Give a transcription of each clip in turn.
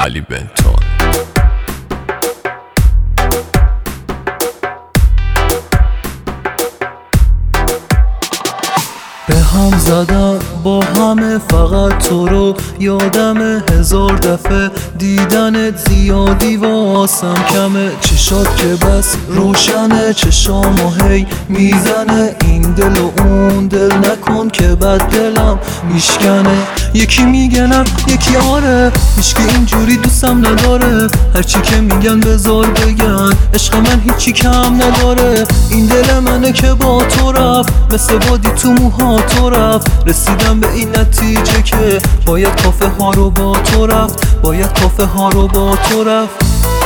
علی بنتون. به هم زدم با همه فقط تو رو یادم 1000 دفعه دیدنت زیادی واسم کمه. چشات که بس روشنه چشامو هی میزنه این دل و اون دل نکن که بد دلم میشکنه. یکی میگنم یکی آره هیچکی اینجوری دوستم نداره هرچی که میگن بذار بگن عشق من هیچی کم نداره. این دل منه که با تو رفت مثل بادی تو موها تو رفت. رسیدم به این نتیجه که باید کافه ها رو با تو رفت باید کافه ها رو با تو رفت.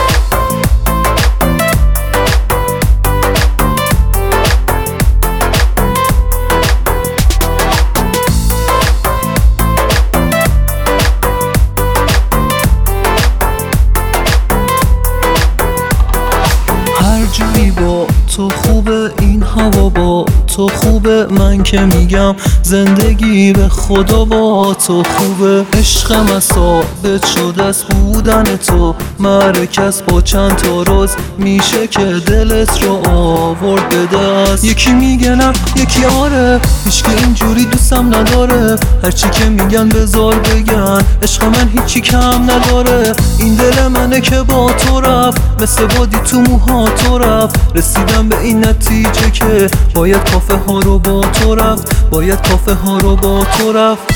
هر جایی با تو خوبه این هوا با تو خوبه من که میگم زندگی به خدا با تو خوبه. عشقم از ثابت شده است بودن تو مرکز با چند تا روز میشه که دلت رو آورد به دست. یکی میگه نه یکی آره هیچکی اینجوری دوستم نداره هرچی که میگن بذار بگن عشق من هیچی کم نداره. این دل منه که با تو رفت مثل بادی تو موها تو رفت. رسیدم به این نتیجه که باید کافه ها رو با تو رفت باید کافه ها رو با تو رفت.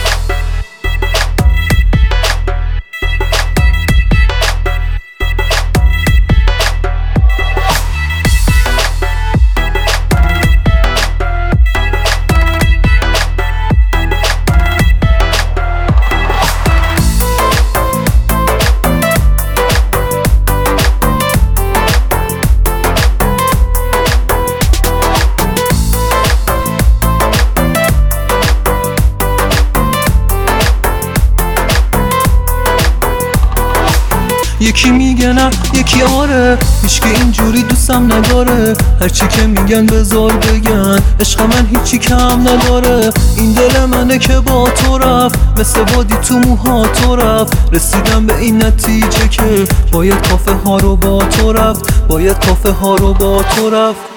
یکی میگه نه یکی آره هیچکی اینجوری دوستم نداره هرچی که میگن بذار بگن عشق من هیچی کم نداره. این دل منه که با تو رفت مثل بادی تو موها تو رفت. رسیدم به این نتیجه که باید کافه ها رو با تو رفت باید کافه ها رو با تو رفت.